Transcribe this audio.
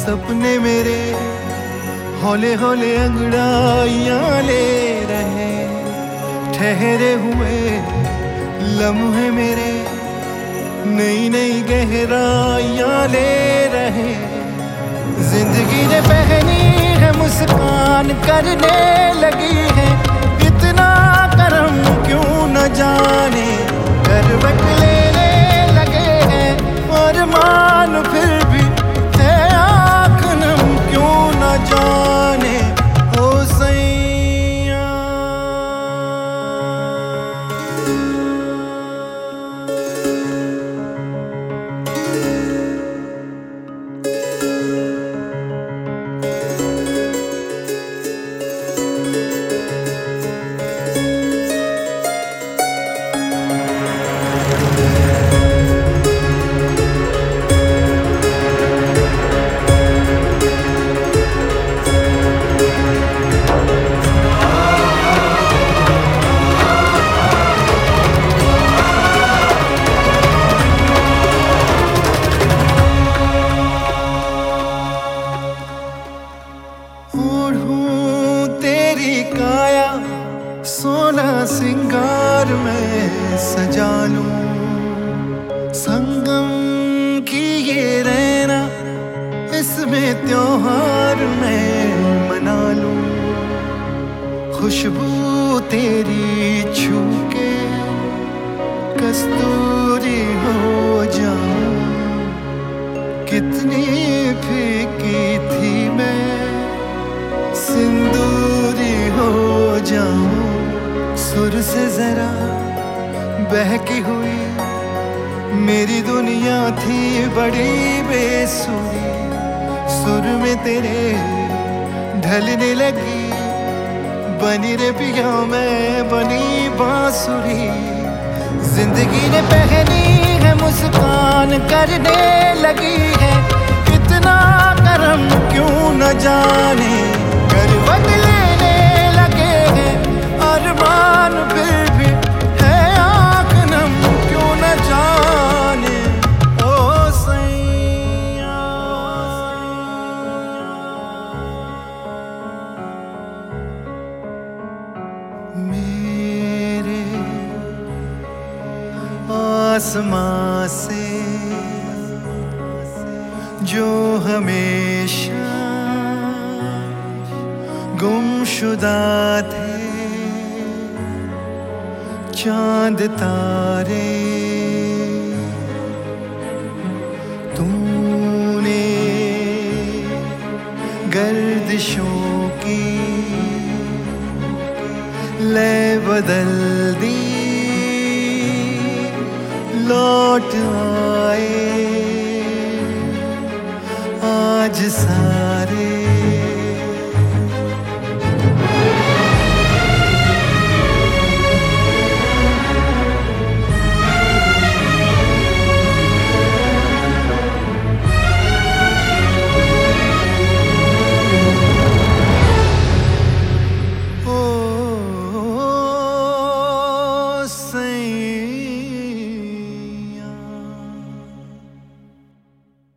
सपने मेरे हौले हौले अंगड़ाइयां ले रहे, ठहरे हुए लम्हे मेरे नई नई गहराइयां ले रहे। जिंदगी ने पहनी है मुस्कान करने लगी है, इतना करम क्यों न जाने करवट लेने लगे हैं। और मान फिर भी है आँख नम क्यों न जाने ओ सैया। ओढ़ूं तेरी काया सोना सिंगार में सजा लूं, संगम की ये रहना इसमें त्योहार में मना लूं। खुशबू तेरी छू के कस्तूरी हो जाऊं, कितनी फीकी थी मैं सिंदूरी हो जाऊं। सुर से जरा बहकी हुई मेरी दुनिया थी बड़ी बेसुरी, सुर में तेरे ढलने लगी बनी रे पिया मैं बनी बांसुरी। जिंदगी ने पहनी है मुस्कान करने लगी है, इतना करम क्यों न जाने करवट लेने लगे हैं। अरमान फिर भी है आँख नम क्यों न जाने ओ सैया। मेरे आसमां से जो हमेशा गुमशुदा थे चांद तारे, तूने गर्दिशों की लय बदल दी, लौट आए आज सारे